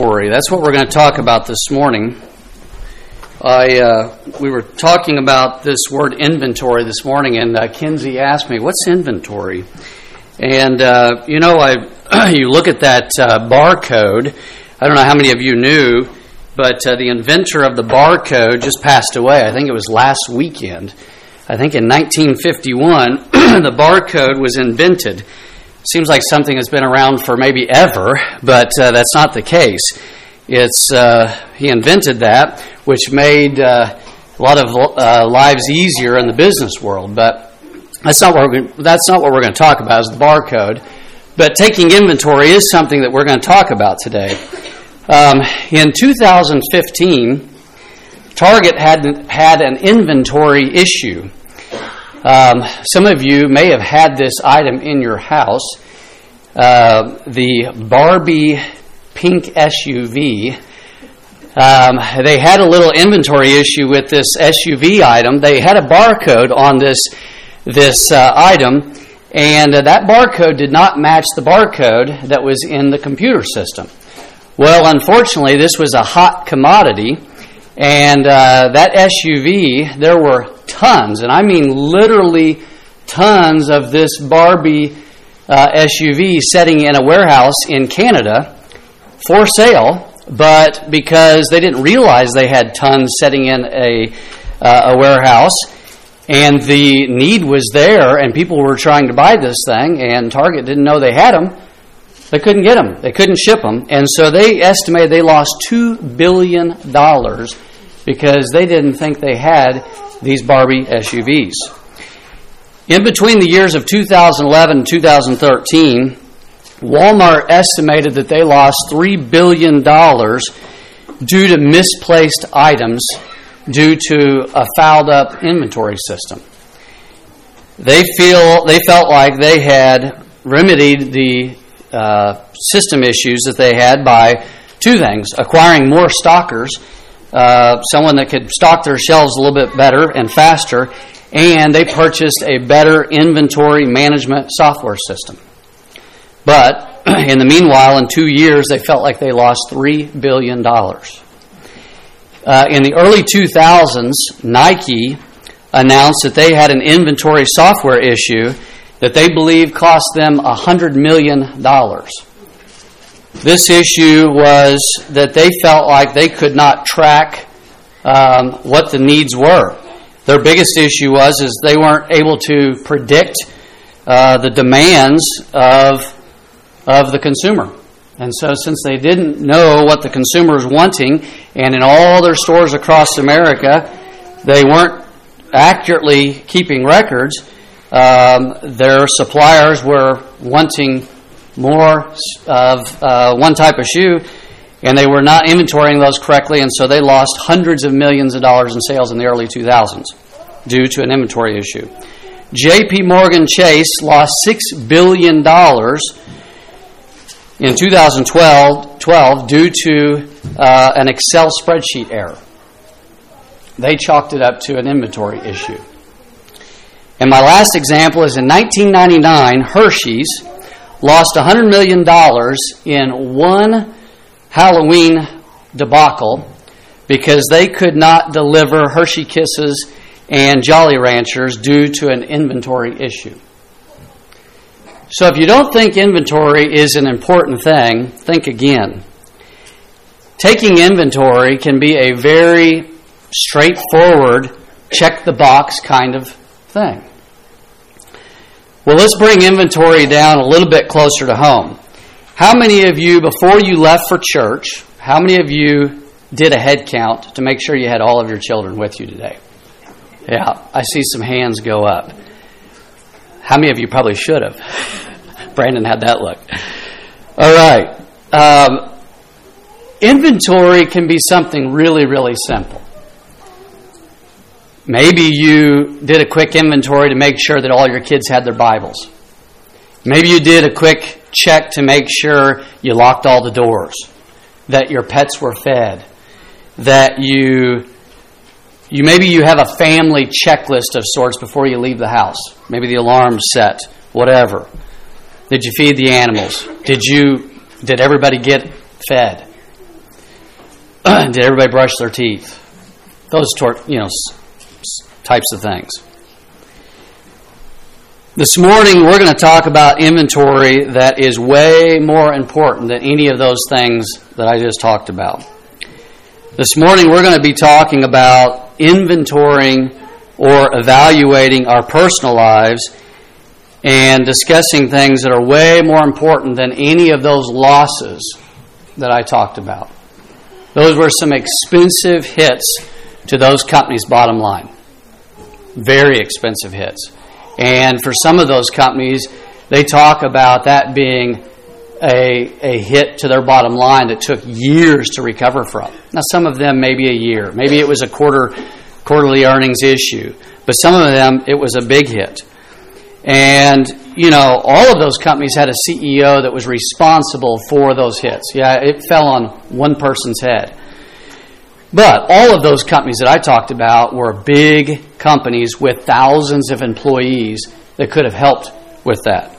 That's what we're going to talk about this morning. We were talking about this word inventory this morning, and Kinsey asked me, "What's inventory?" And you look at that barcode. I don't know how many of you knew, but the inventor of the barcode just passed away. I think it was last weekend. I think in 1951, the barcode was invented. Seems like something has been around for maybe ever, but that's not the case. He invented that, which made a lot of lives easier in the business world. But that's not what we're going to talk about, is the barcode. But taking inventory is something that we're going to talk about today. In 2015, Target had an inventory issue. Some of you may have had this item in your house, the Barbie pink SUV. They had a little inventory issue with this SUV item. They had a barcode on this item, and that barcode did not match the barcode that was in the computer system. Well, unfortunately, this was a hot commodity, and that SUV, there were tons, and I mean literally tons of this Barbie SUV sitting in a warehouse in Canada for sale, but because they didn't realize they had tons sitting in a warehouse, and the need was there, and people were trying to buy this thing, and Target didn't know they had them, they couldn't get them, they couldn't ship them, and so they estimated they lost $2 billion because they didn't think they had these Barbie SUVs. In between the years of 2011 and 2013, Walmart estimated that they lost $3 billion due to misplaced items due to a fouled-up inventory system. They felt like they had remedied the system issues that they had by two things: acquiring more stockers, someone that could stock their shelves a little bit better and faster, and they purchased a better inventory management software system. But in the meanwhile, in 2 years, they felt like they lost $3 billion. In the early 2000s, Nike announced that they had an inventory software issue that they believed cost them $100 million. This issue was that they felt like they could not track what the needs were. Their biggest issue was they weren't able to predict the demands of the consumer. And so since they didn't know what the consumer was wanting, and in all their stores across America, they weren't accurately keeping records, their suppliers were wanting more of one type of shoe, and they were not inventorying those correctly, and so they lost hundreds of millions of dollars in sales in the early 2000s due to an inventory issue. J.P. Morgan Chase lost $6 billion in 2012 due to an Excel spreadsheet error. They chalked it up to an inventory issue. And my last example is in 1999, Hershey's lost $100 million in one Halloween debacle because they could not deliver Hershey Kisses and Jolly Ranchers due to an inventory issue. So if you don't think inventory is an important thing, think again. Taking inventory can be a very straightforward, check-the-box kind of thing. Well, let's bring inventory down a little bit closer to home. How many of you, before you left for church, how many of you did a head count to make sure you had all of your children with you today? Yeah, I see some hands go up. How many of you probably should have? Brandon had that look. All right. Inventory can be something really, really simple. Maybe you did a quick inventory to make sure that all your kids had their Bibles. Maybe you did a quick check to make sure you locked all the doors, that your pets were fed, that maybe you have a family checklist of sorts before you leave the house. Maybe the alarm's set, whatever. Did you feed the animals? Did everybody get fed? Did everybody brush their teeth? Those types of things. This morning we're going to talk about inventory that is way more important than any of those things that I just talked about. This morning we're going to be talking about inventorying or evaluating our personal lives and discussing things that are way more important than any of those losses that I talked about. Those were some expensive hits to those companies' bottom line. Very expensive hits. And for some of those companies, they talk about that being a hit to their bottom line that took years to recover from. Now, some of them maybe a year. Maybe it was a quarterly earnings issue. But some of them, it was a big hit. And, all of those companies had a CEO that was responsible for those hits. Yeah, it fell on one person's head. But all of those companies that I talked about were big companies with thousands of employees that could have helped with that.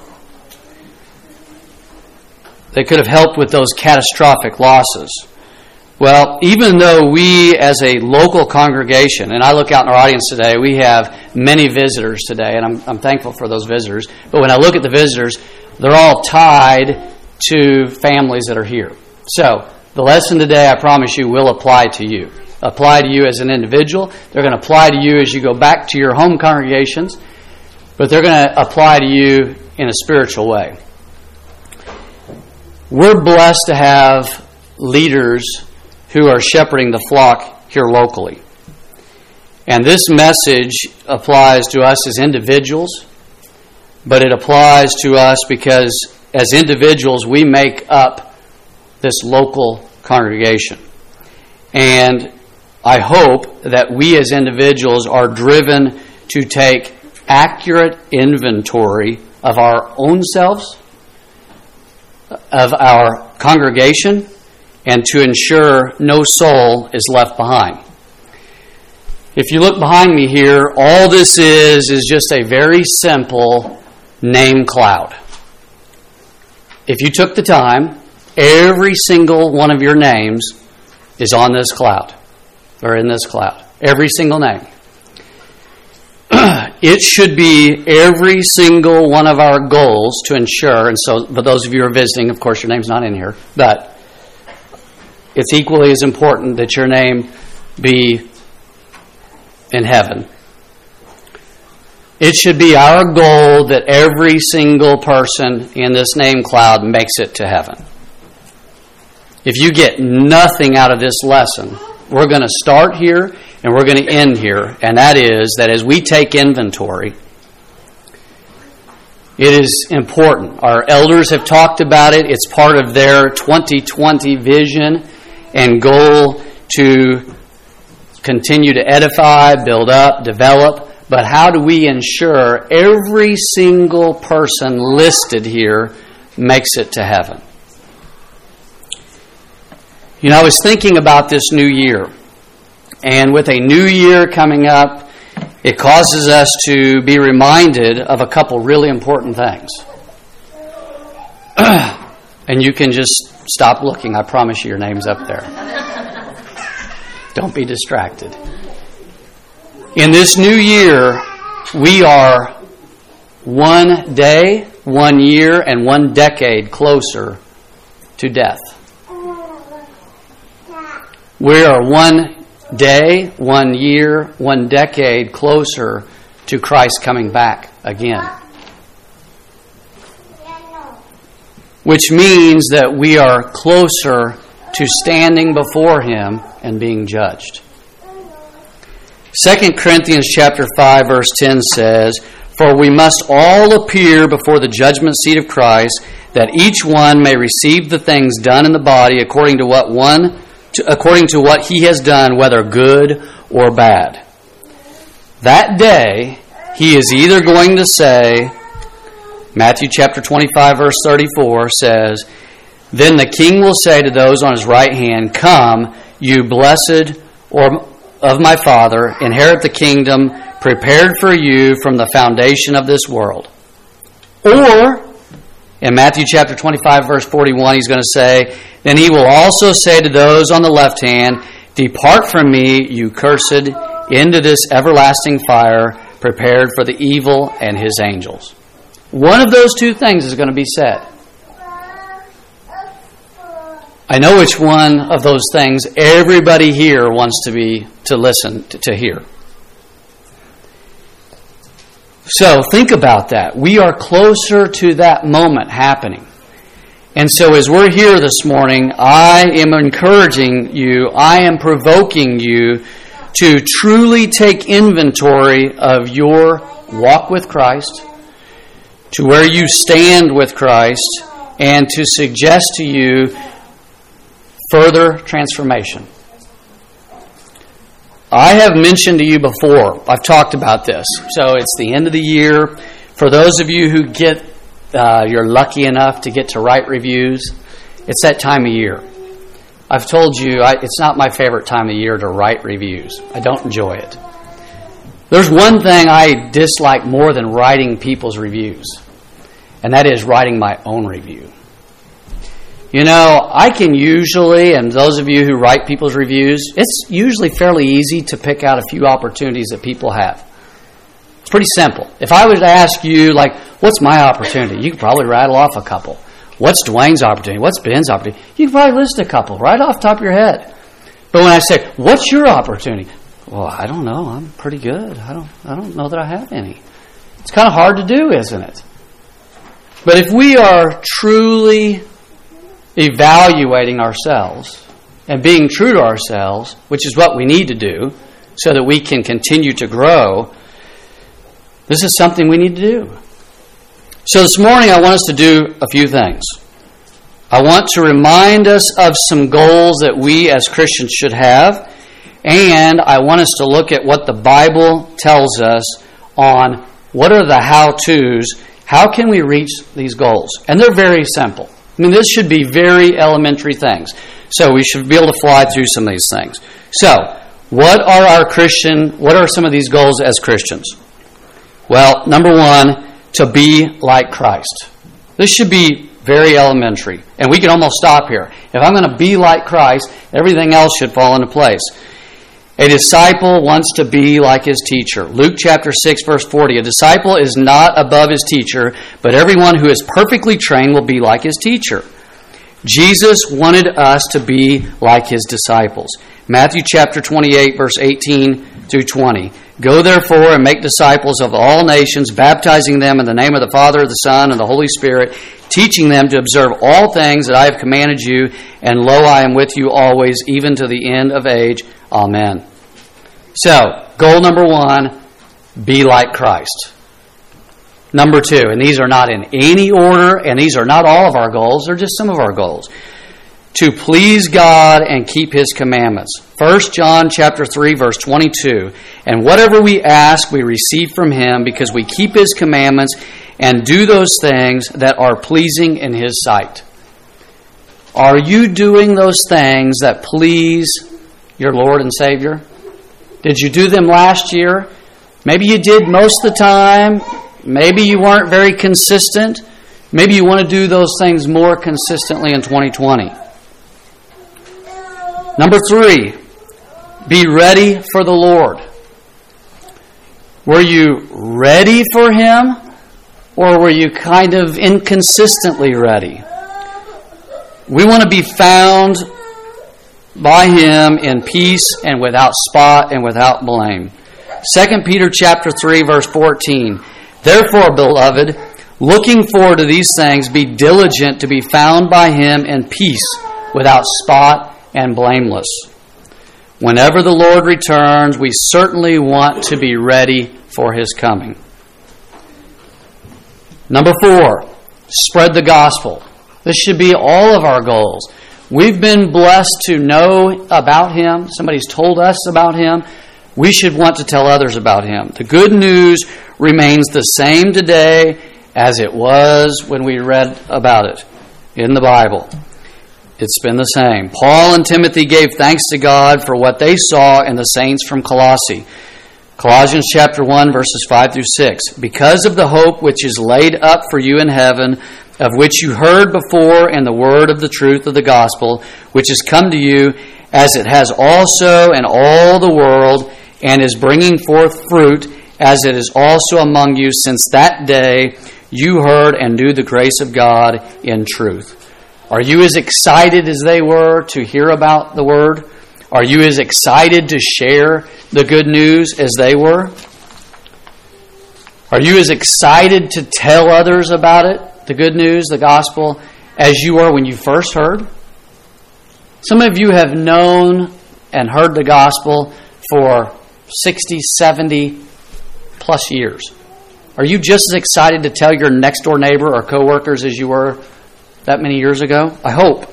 They could have helped with those catastrophic losses. Well, even though we as a local congregation, and I look out in our audience today, we have many visitors today, and I'm thankful for those visitors. But when I look at the visitors, they're all tied to families that are here. So the lesson today, I promise you, will apply to you. Apply to you as an individual. They're going to apply to you as you go back to your home congregations, but they're going to apply to you in a spiritual way. We're blessed to have leaders who are shepherding the flock here locally. And this message applies to us as individuals, but it applies to us because as individuals we make up this local congregation. And I hope that we as individuals are driven to take accurate inventory of our own selves, of our congregation, and to ensure no soul is left behind. If you look behind me here, all this is just a very simple name cloud. If you took the time, every single one of your names is on this cloud, or in this cloud. Every single name. It should be every single one of our goals to ensure, and so for those of you who are visiting, of course your name's not in here, but it's equally as important that your name be in heaven. It should be our goal that every single person in this name cloud makes it to heaven. If you get nothing out of this lesson, we're going to start here and we're going to end here. And that is that as we take inventory, it is important. Our elders have talked about it. It's part of their 2020 vision and goal to continue to edify, build up, develop. But how do we ensure every single person listed here makes it to heaven? I was thinking about this new year. And with a new year coming up, it causes us to be reminded of a couple really important things. And you can just stop looking. I promise you your name's up there. Don't be distracted. In this new year, we are 1 day, 1 year, and 1 decade closer to death. We are 1 day, 1 year, 1 decade closer to Christ coming back again. Which means that we are closer to standing before Him and being judged. 2 Corinthians chapter 5 verse 10 says, "For we must all appear before the judgment seat of Christ, that each one may receive the things done in the body according to what he has done, whether good or bad." That day, He is either going to say, Matthew chapter 25 verse 34 says, "Then the king will say to those on his right hand, 'Come, you blessed of my Father, inherit the kingdom prepared for you from the foundation of this world.' Or In Matthew chapter 25, verse 41, he's going to say, "Then he will also say to those on the left hand, 'Depart from me, you cursed, into this everlasting fire, prepared for the evil and his angels.'" One of those two things is going to be said. I know which one of those things everybody here wants to listen to hear. So think about that. We are closer to that moment happening. And so as we're here this morning, I am encouraging you, I am provoking you to truly take inventory of your walk with Christ, to where you stand with Christ, and to suggest to you further transformation. I have mentioned to you before, I've talked about this, so it's the end of the year. For those of you who you're lucky enough to get to write reviews, it's that time of year. I've told you, it's not my favorite time of year to write reviews. I don't enjoy it. There's one thing I dislike more than writing people's reviews, and that is writing my own review. You know, I can usually, and those of you who write people's reviews, it's usually fairly easy to pick out a few opportunities that people have. It's pretty simple. If I was to ask you, like, what's my opportunity? You could probably rattle off a couple. What's Dwayne's opportunity? What's Ben's opportunity? You could probably list a couple right off the top of your head. But when I say, what's your opportunity? Well, I don't know. I'm pretty good. I don't know that I have any. It's kind of hard to do, isn't it? But if we are truly evaluating ourselves and being true to ourselves, which is what we need to do so that we can continue to grow, this is something we need to do. So this morning I want us to do a few things. I want to remind us of some goals that we as Christians should have, and I want us to look at what the Bible tells us on what are the how-tos, how can we reach these goals. And they're very simple. I mean, this should be very elementary things. So we should be able to fly through some of these things. So, what are some of these goals as Christians? Well, number one, to be like Christ. This should be very elementary. And we can almost stop here. If I'm going to be like Christ, everything else should fall into place. A disciple wants to be like his teacher. Luke chapter 6, verse 40. A disciple is not above his teacher, but everyone who is perfectly trained will be like his teacher. Jesus wanted us to be like his disciples. Matthew chapter 28, verse 18 through 20. Go therefore and make disciples of all nations, baptizing them in the name of the Father, the Son, and the Holy Spirit, teaching them to observe all things that I have commanded you, and lo, I am with you always, even to the end of age. Amen. So, goal number one, be like Christ. Number two, and these are not in any order, and these are not all of our goals, they're just some of our goals. To please God and keep His commandments. 1 John chapter 3, verse 22. And whatever we ask, we receive from Him, because we keep His commandments and do those things that are pleasing in His sight. Are you doing those things that please your Lord and Savior? Did you do them last year? Maybe you did most of the time. Maybe you weren't very consistent. Maybe you want to do those things more consistently in 2020. Number three, be ready for the Lord. Were you ready for Him, or were you kind of inconsistently ready? We want to be found by Him in peace and without spot and without blame. 2 Peter chapter 3, verse 14. Therefore, beloved, looking forward to these things, be diligent to be found by Him in peace, without spot and blameless. Whenever the Lord returns, we certainly want to be ready for His coming. Number four, spread the gospel. This should be all of our goals. We've been blessed to know about Him. Somebody's told us about Him. We should want to tell others about Him. The good news remains the same today as it was when we read about it in the Bible. It's been the same. Paul and Timothy gave thanks to God for what they saw in the saints from Colossae. Colossians chapter 1, verses 5 through 6. Because of the hope which is laid up for you in heaven, of which you heard before, and the word of the truth of the gospel, which has come to you, as it has also in all the world, and is bringing forth fruit, as it is also among you since that day you heard and knew the grace of God in truth. Are you as excited as they were to hear about the word? Are you as excited to share the good news as they were? Are you as excited to tell others about it, the good news, the gospel, as you were when you first heard? Some of you have known and heard the gospel for 60, 70 plus years. Are you just as excited to tell your next door neighbor or coworkers as you were that many years ago? I hope.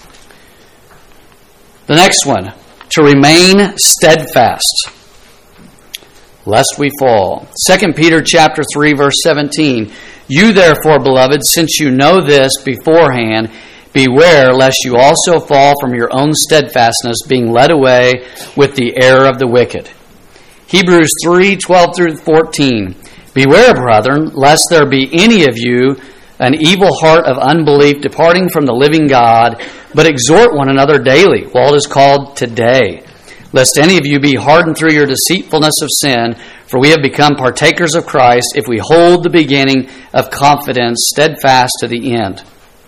The next one, to remain steadfast, lest we fall. 2 Peter chapter 3, verse 17. You therefore, beloved, since you know this beforehand, beware lest you also fall from your own steadfastness, being led away with the error of the wicked. Hebrews 3, 12 through 14. Beware, brethren, lest there be any of you an evil heart of unbelief departing from the living God, but exhort one another daily, while it is called today, lest any of you be hardened through your deceitfulness of sin, for we have become partakers of Christ if we hold the beginning of confidence steadfast to the end.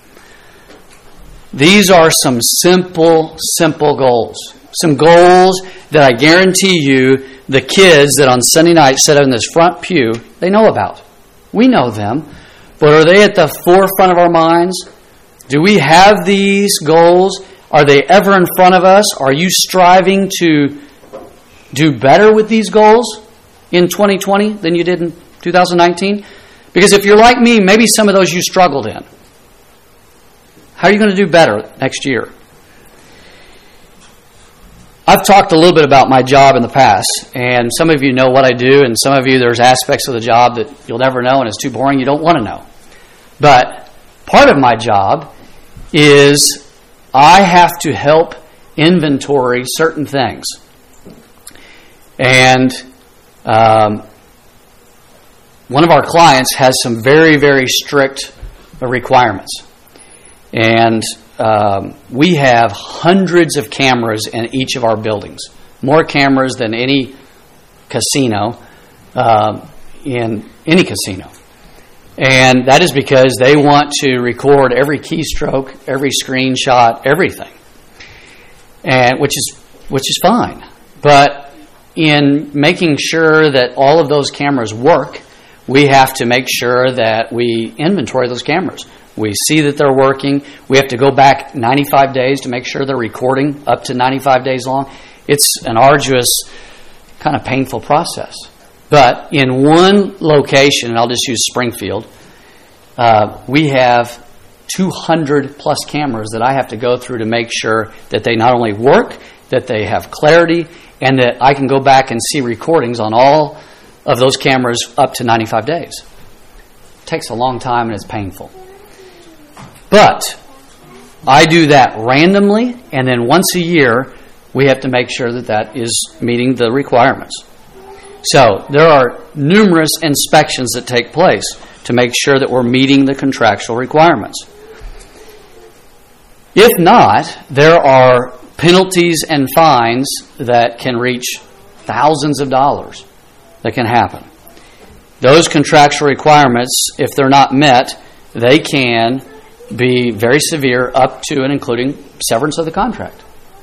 These are some simple goals. Some goals that I guarantee you the kids that on Sunday night sit in this front pew, they know about. We know them. But are they at the forefront of our minds? Do we have these goals? Are they ever in front of us? Are you striving to do better with these goals in 2020 than you did in 2019? Because if you're like me, maybe some of those you struggled in. How are you going to do better next year? I've talked a little bit about my job in the past, and some of you know what I do, and some of you, there's aspects of the job that you'll never know, and it's too boring, you don't want to know. But part of my job is I have to help inventory certain things. And one of our clients has some very, very strict requirements. And we have hundreds of cameras in each of our buildings, more cameras than any casino in any casino. And that is because they want to record every keystroke, every screenshot, everything, and which is fine. But in making sure that all of those cameras work, we have to make sure that we inventory those cameras. We see that they're working. We have to go back 95 days to make sure they're recording up to 95 days long. It's an arduous, kind of painful process. But in one location, and I'll just use Springfield, we have 200 plus cameras that I have to go through to make sure that they not only work, that they have clarity, and that I can go back and see recordings on all of those cameras up to 95 days. It takes a long time and it's painful. But I do that randomly, and then once a year, we have to make sure that that is meeting the requirements. So there are numerous inspections that take place to make sure that we're meeting the contractual requirements. If not, there are penalties and fines that can reach thousands of dollars that can happen. Those contractual requirements, if they're not met, they can be very severe, up to and including severance of the contract.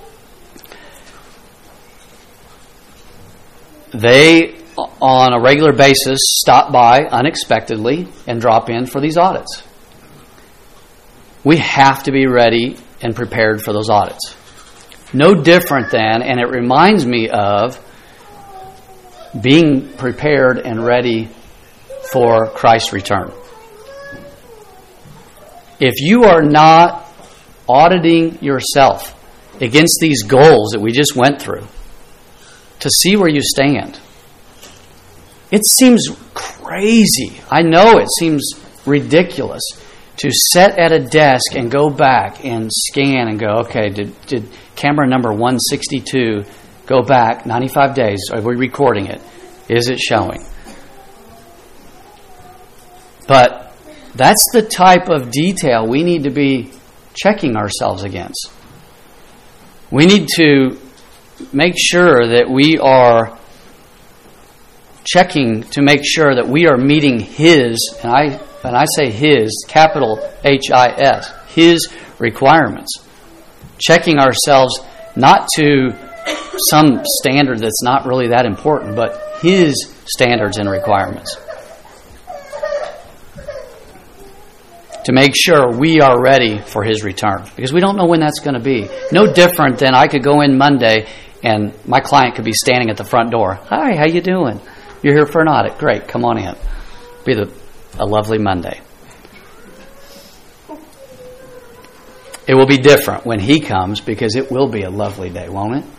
They, on a regular basis, stop by unexpectedly and drop in for these audits. We have to be ready and prepared for those audits. No different than, and it reminds me of, being prepared and ready for Christ's return. If you are not auditing yourself against these goals that we just went through to see where you stand, it seems crazy. I know it seems ridiculous to sit at a desk and go back and scan and go, okay, did camera number 162 go back 95 days? Are we recording it? Is it showing? But That's the type of detail we need to be checking ourselves against. We need to make sure that we are checking to make sure that we are meeting His, and I say His, capital H-I-S, His requirements. Checking ourselves not to some standard that's not really that important, but His standards and requirements. To make sure we are ready for His return. Because we don't know when that's going to be. No different than I could go in Monday and my client could be standing at the front door. Hi, how you doing? You're here for an audit. Great, come on in. Be a lovely Monday. It will be different when He comes because it will be a lovely day, won't it?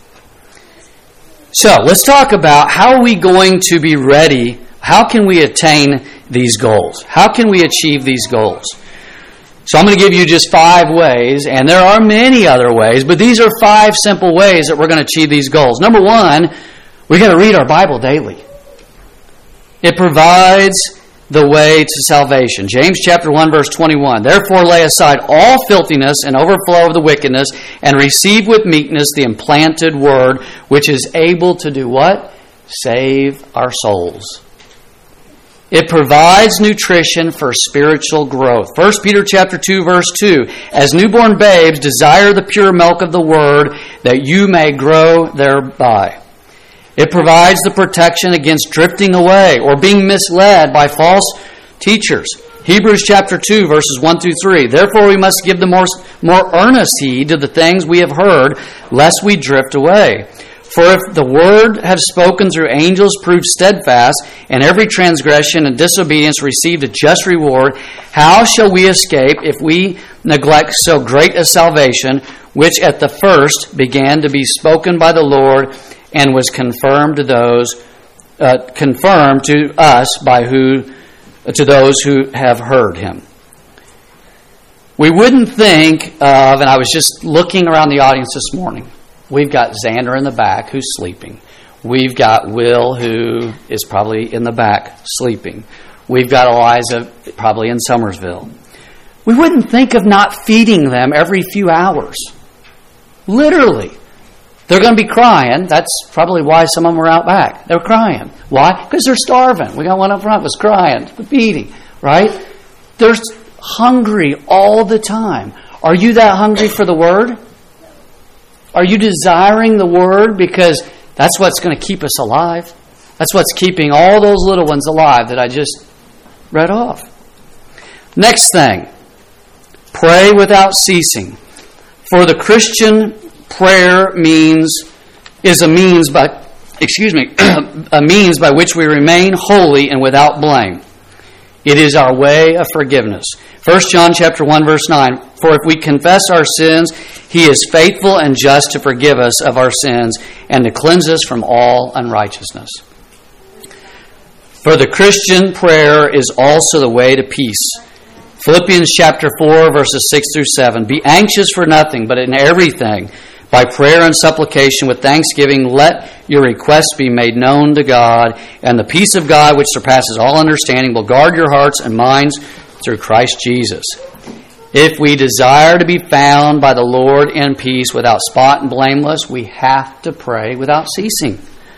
So, let's talk about how are we going to be ready. How can we attain these goals? How can we achieve these goals? So I'm going to give you just 5 ways, and there are many other ways, but these are 5 simple ways that we're going to achieve these goals. Number 1, we've got to read our Bible daily. It provides the way to salvation. James chapter 1, verse 21. Therefore lay aside all filthiness and overflow of the wickedness, and receive with meekness the implanted word, which is able to do what? Save our souls. It provides nutrition for spiritual growth. 1 Peter chapter 2, verse 2. As newborn babes, desire the pure milk of the word, that you may grow thereby. It provides the protection against drifting away or being misled by false teachers. Hebrews chapter 2, verses 1 through 3. Therefore we must give the more earnest heed to the things we have heard, lest we drift away. For if the word have spoken through angels proved steadfast, and every transgression and disobedience received a just reward, how shall we escape if we neglect so great a salvation, which at the first began to be spoken by the Lord, and was confirmed to us to those who have heard Him? We wouldn't think of, and I was just looking around the audience this morning. We've got Xander in the back who's sleeping. We've got Will who is probably in the back sleeping. We've got Eliza probably in Summersville. We wouldn't think of not feeding them every few hours. Literally. They're going to be crying. That's probably why some of them are out back. They're crying. Why? Because they're starving. We got one up front was crying, feeding, right? They're hungry all the time. Are you that hungry for the Word? Are you desiring the Word? Because that's what's going to keep us alive. That's what's keeping all those little ones alive that I just read off. Next thing, pray without ceasing. For the Christian, prayer is a means by which we remain holy and without blame. It is our way of forgiveness. 1 John chapter 1, verse 9. For if we confess our sins, He is faithful and just to forgive us of our sins and to cleanse us from all unrighteousness. For the Christian, prayer is also the way to peace. Philippians chapter 4, verses 6 through 7. Be anxious for nothing, but in everything, by prayer and supplication with thanksgiving, let your requests be made known to God, and the peace of God, which surpasses all understanding, will guard your hearts and minds through Christ Jesus. If we desire to be found by the Lord in peace, without spot and blameless, we have to pray without ceasing.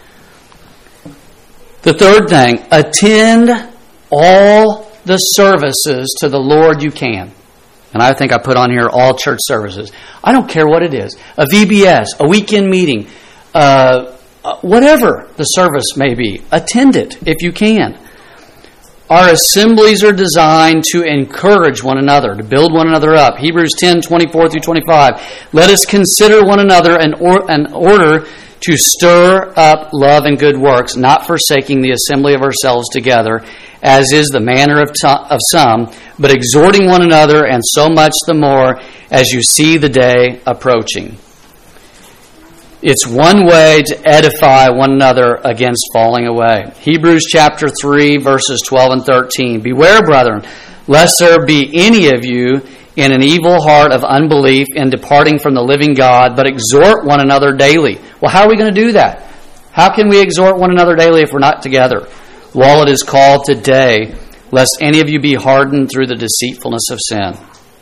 The third thing, attend all the services to the Lord you can. And I think I put on here all church services. I don't care what it is. A VBS, a weekend meeting, whatever the service may be. Attend it if you can. Our assemblies are designed to encourage one another, to build one another up. Hebrews 10, 24 through 25. Let us consider one another in order to stir up love and good works, not forsaking the assembly of ourselves together, as is the manner of some, but exhorting one another, and so much the more as you see the day approaching. It's one way to edify one another against falling away. Hebrews chapter 3, verses 12 and 13. Beware, brethren, lest there be any of you in an evil heart of unbelief in departing from the living God, but exhort one another daily. Well, how are we going to do that? How can we exhort one another daily if we're not together? While it is called today, lest any of you be hardened through the deceitfulness of sin.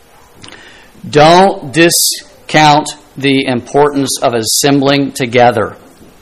Don't discount the importance of assembling together.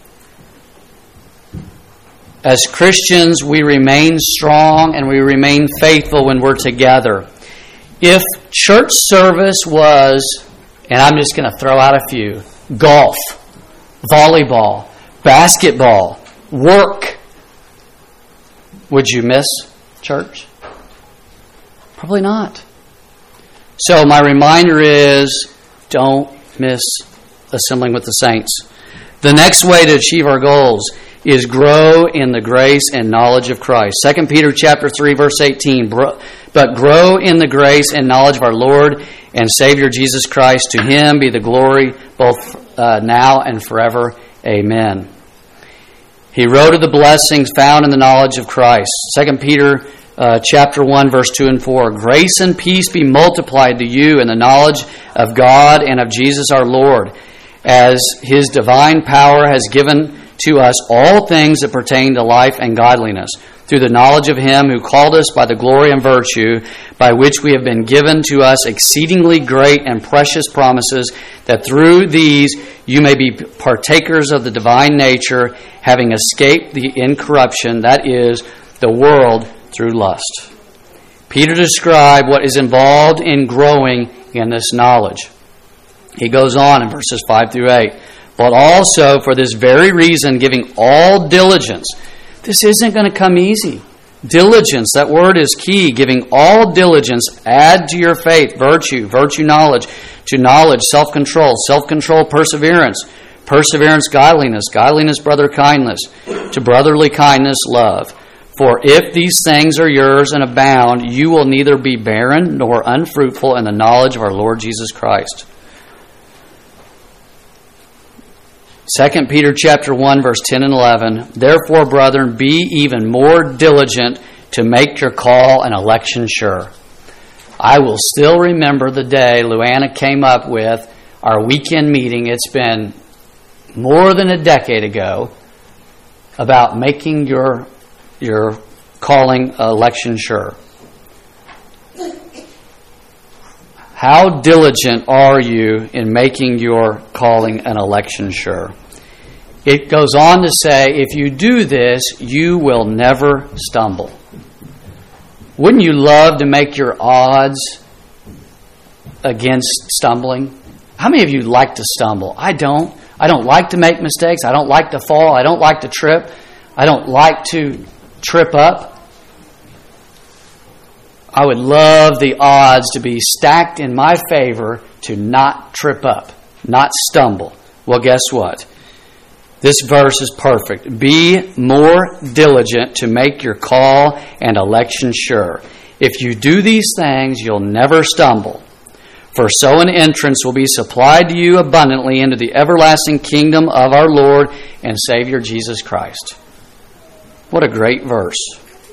As Christians, we remain strong and we remain faithful when we're together. If church service was, and I'm just going to throw out a few, golf, volleyball, basketball, work, would you miss church? Probably not. So my reminder is, don't miss assembling with the saints. The next way to achieve our goals is grow in the grace and knowledge of Christ. 2 Peter chapter 3, verse 18. But grow in the grace and knowledge of our Lord and Savior Jesus Christ. To Him be the glory both now and forever. Amen. He wrote of the blessings found in the knowledge of Christ. 2 Peter chapter 1, verse 2 and 4. Grace and peace be multiplied to you in the knowledge of God and of Jesus our Lord, as His divine power has given to us all things that pertain to life and godliness, through the knowledge of Him who called us by the glory and virtue, by which we have been given to us exceedingly great and precious promises, that through these you may be partakers of the divine nature, having escaped the incorruption, that is, the world through lust. Peter described what is involved in growing in this knowledge. He goes on in verses 5 through 8. But also for this very reason, giving all diligence. This isn't going to come easy. Diligence, that word is key. Giving all diligence, add to your faith virtue, virtue knowledge, to knowledge self-control, self-control perseverance, perseverance godliness, godliness brotherly kindness, to brotherly kindness love. For if these things are yours and abound, you will neither be barren nor unfruitful in the knowledge of our Lord Jesus Christ. 2 Peter chapter 1, verse 10 and 11. Therefore, brethren, be even more diligent to make your call and election sure. I will still remember the day Luana came up with our weekend meeting. It's been more than a decade ago, about making your calling election sure. How diligent are you in making your calling and election sure? It goes on to say, if you do this, you will never stumble. Wouldn't you love to make your odds against stumbling? How many of you like to stumble? I don't. I don't like to make mistakes. I don't like to fall. I don't like to trip. I don't like to trip up. I would love the odds to be stacked in my favor to not trip up, not stumble. Well, guess what? This verse is perfect. Be more diligent to make your call and election sure. If you do these things, you'll never stumble. For so an entrance will be supplied to you abundantly into the everlasting kingdom of our Lord and Savior Jesus Christ. What a great verse.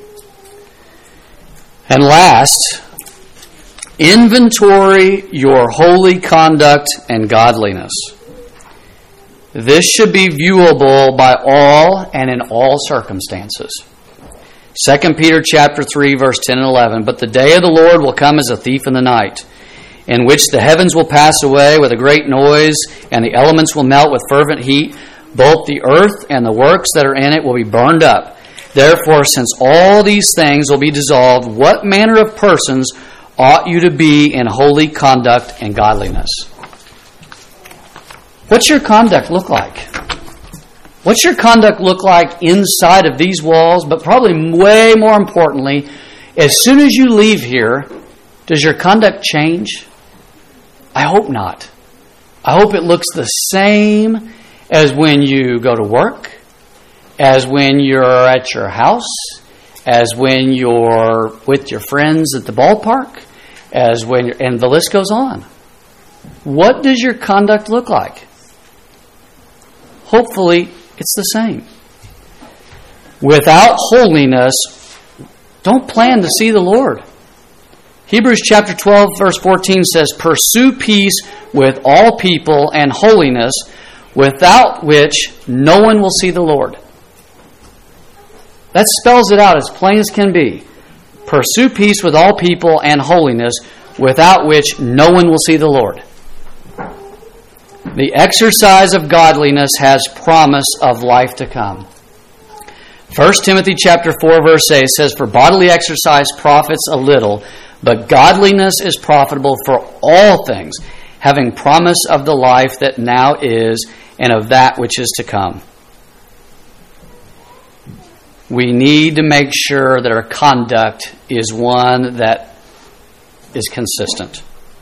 And last, inventory your holy conduct and godliness. This should be viewable by all and in all circumstances. 2 Peter chapter 3, verse 10 and 11. But the day of the Lord will come as a thief in the night, in which the heavens will pass away with a great noise, and the elements will melt with fervent heat. Both the earth and the works that are in it will be burned up. Therefore, since all these things will be dissolved, what manner of persons ought you to be in holy conduct and godliness? What's your conduct look like? What's your conduct look like inside of these walls? But probably way more importantly, as soon as you leave here, does your conduct change? I hope not. I hope it looks the same as when you go to work, as when you're at your house, as when you're with your friends at the ballpark, as when you're, and the list goes on. What does your conduct look like? Hopefully, it's the same. Without holiness, don't plan to see the Lord. Hebrews chapter 12, verse 14 says, pursue peace with all people and holiness, without which no one will see the Lord. That spells it out as plain as can be. Pursue peace with all people and holiness, without which no one will see the Lord. The exercise of godliness has promise of life to come. 1 Timothy chapter 4 verse 8 says, "For bodily exercise profits a little, but godliness is profitable for all things, having promise of the life that now is and of that which is to come." We need to make sure that our conduct is one that is consistent.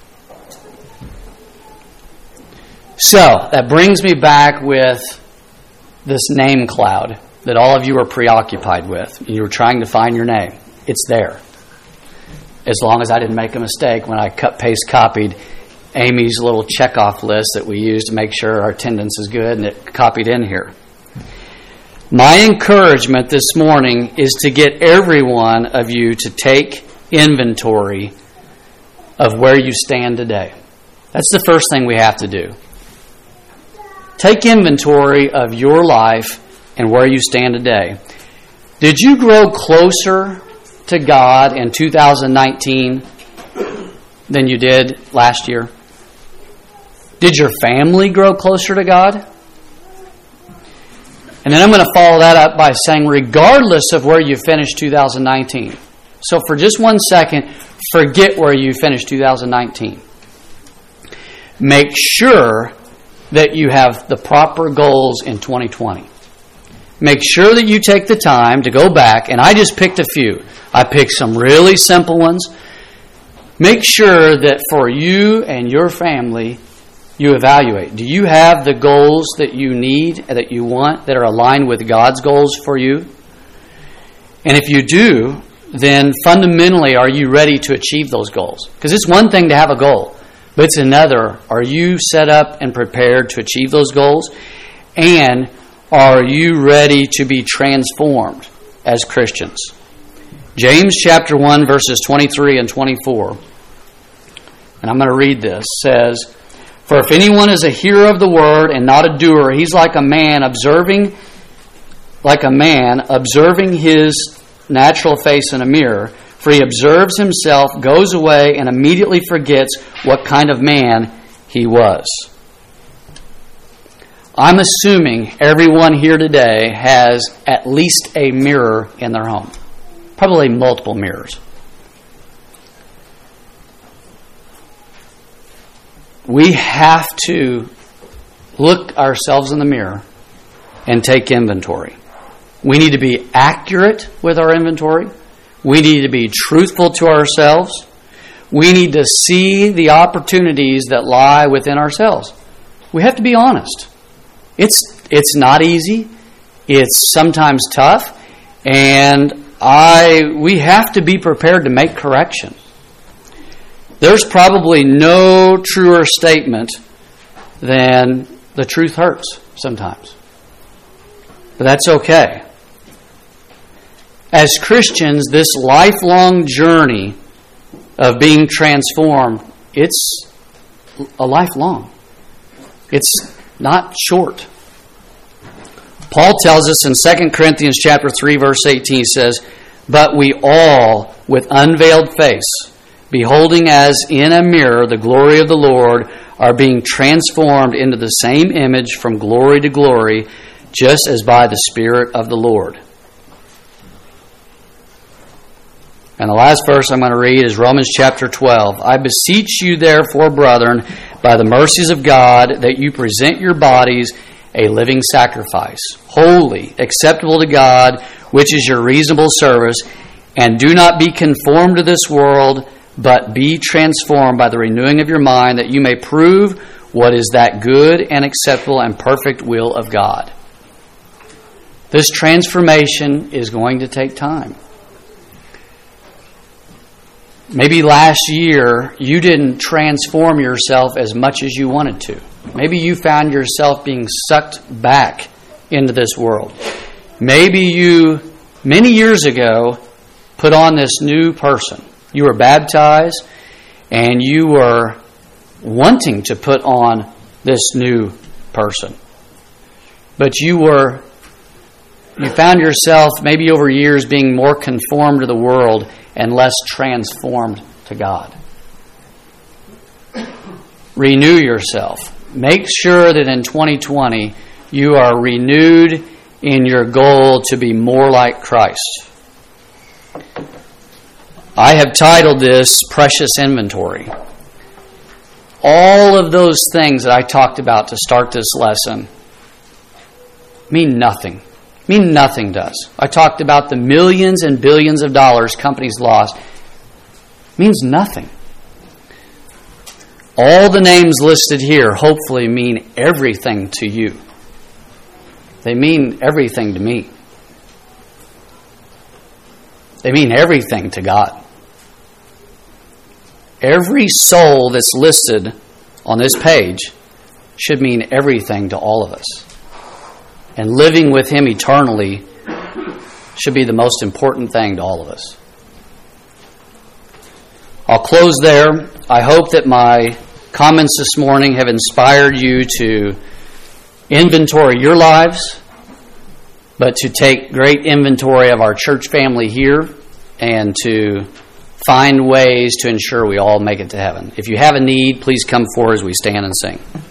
So, that brings me back with this name cloud that all of you are preoccupied with. You were trying to find your name. It's there. As long as I didn't make a mistake when I paste copied Amy's little checkoff list that we use to make sure our attendance is good, and it copied in here. My encouragement this morning is to get every one of you to take inventory of where you stand today. That's the first thing we have to do. Take inventory of your life and where you stand today. Did you grow closer to God in 2019 than you did last year? Did your family grow closer to God? And then I'm going to follow that up by saying, regardless of where you finished 2019. So for just 1 second, forget where you finished 2019. Make sure that you have the proper goals in 2020. Make sure that you take the time to go back, and I just picked a few. I picked some really simple ones. Make sure that for you and your family, you evaluate. Do you have the goals that you need, that you want, that are aligned with God's goals for you? And if you do, then fundamentally, are you ready to achieve those goals? Because it's one thing to have a goal, but it's another. Are you set up and prepared to achieve those goals? And are you ready to be transformed as Christians? James chapter 1, verses 23 and 24. And I'm going to read this. Says, "For if anyone is a hearer of the word and not a doer, he's like a man observing his natural face in a mirror. For he observes himself, goes away, and immediately forgets what kind of man he was." I'm assuming everyone here today has at least a mirror in their home. Probably multiple mirrors. We have to look ourselves in the mirror and take inventory. We need to be accurate with our inventory. We need to be truthful to ourselves. We need to see the opportunities that lie within ourselves. We have to be honest. It's not easy. It's sometimes tough. And we have to be prepared to make correction. There's probably no truer statement than the truth hurts sometimes. But that's okay. As Christians, this lifelong journey of being transformed, it's a lifelong. It's not short. Paul tells us in 2 Corinthians chapter 3, verse 18, says, "But we all, with unveiled face, beholding as in a mirror the glory of the Lord, are being transformed into the same image from glory to glory, just as by the Spirit of the Lord." And the last verse I'm going to read is Romans chapter 12. "I beseech you therefore, brethren, by the mercies of God, that you present your bodies a living sacrifice, holy, acceptable to God, which is your reasonable service, and do not be conformed to this world, but be transformed by the renewing of your mind, that you may prove what is that good and acceptable and perfect will of God." This transformation is going to take time. Maybe last year you didn't transform yourself as much as you wanted to. Maybe you found yourself being sucked back into this world. Maybe you, many years ago, put on this new person. You were baptized and you were wanting to put on this new person. But you found yourself maybe over years being more conformed to the world, and less transformed to God. Renew yourself. Make sure that in 2020 you are renewed in your goal to be more like Christ. I have titled this Precious Inventory. All of those things that I talked about to start this lesson mean nothing. Mean nothing does. I talked about the millions and billions of dollars companies lost. Means nothing. All the names listed here hopefully mean everything to you. They mean everything to me. They mean everything to God. Every soul that's listed on this page should mean everything to all of us. And living with Him eternally should be the most important thing to all of us. I'll close there. I hope that my comments this morning have inspired you to inventory your lives, but to take great inventory of our church family here and to find ways to ensure we all make it to heaven. If you have a need, please come forward as we stand and sing.